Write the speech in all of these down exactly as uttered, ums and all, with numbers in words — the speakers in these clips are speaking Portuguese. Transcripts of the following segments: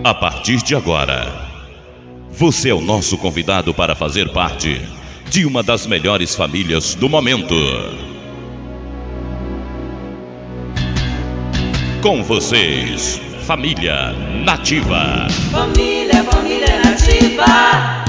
A partir de agora, você é o nosso convidado para fazer parte de uma das melhores famílias do momento. Com vocês, Família Nativa. Família, família nativa.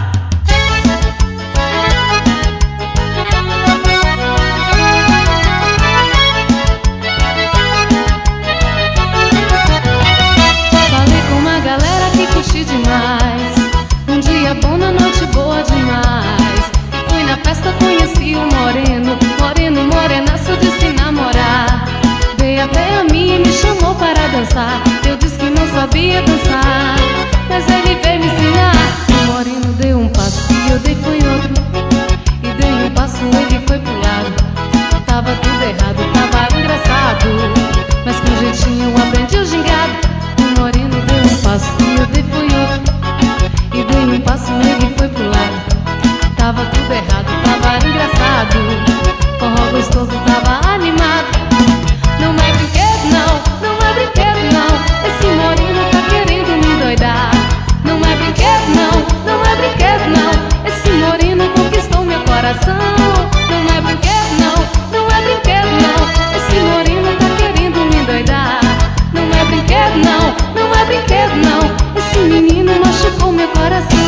Demais. Um dia bom na noite boa demais. Fui na festa, conheci o moreno. Moreno, morenaço, disse namorar. Veio até a mim e me chamou para dançar. Eu disse que não sabia dançar, mas ele veio me ensinar. O moreno deu um passo e eu dei foi outro. E dei um passo, ele foi pro lado. Tava tudo errado, tava engraçado, mas com jeitinho eu aprendi o gingado. O moreno deu um passo e eu dei foi outro. E dei um passo, ele foi pro lado. Tava tudo errado, tava engraçado. Forró gostoso, tava animado. Não é brinquedo não, não é brinquedo não. Esse moreno tá querendo me doidar. Não é brinquedo não, não é brinquedo não. Esse moreno conquistou meu coração. Não é brinquedo não, não é brinquedo não. Esse moreno tá querendo me doidar. Não é brinquedo não, não é brinquedo não. Esse menino machucou meu coração.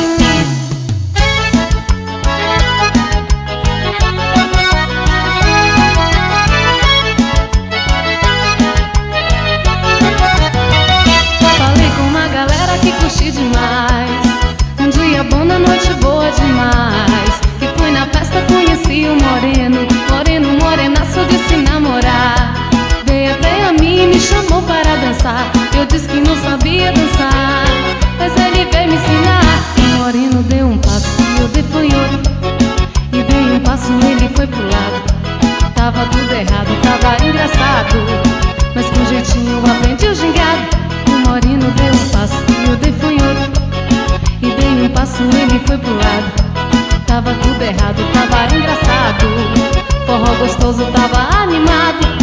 Falei com uma galera que curti demais. Um dia bom na noite boa demais. Que fui na festa, conheci o moreno. Moreno, morenaço, disse namorar. Veio até a mim e me chamou para dançar. Eu disse que não sabia dançar, mas ele veio me ensinar. O moreno deu um passo e eu dei foi outro. E dei um passo, ele foi pro lado. Tava tudo errado, tava engraçado, mas com jeitinho eu aprendi o gingado. O moreno deu um passo e eu dei foi outro. E dei um passo, ele foi pro lado. Tava tudo errado, tava engraçado. Forró gostoso, tava animado.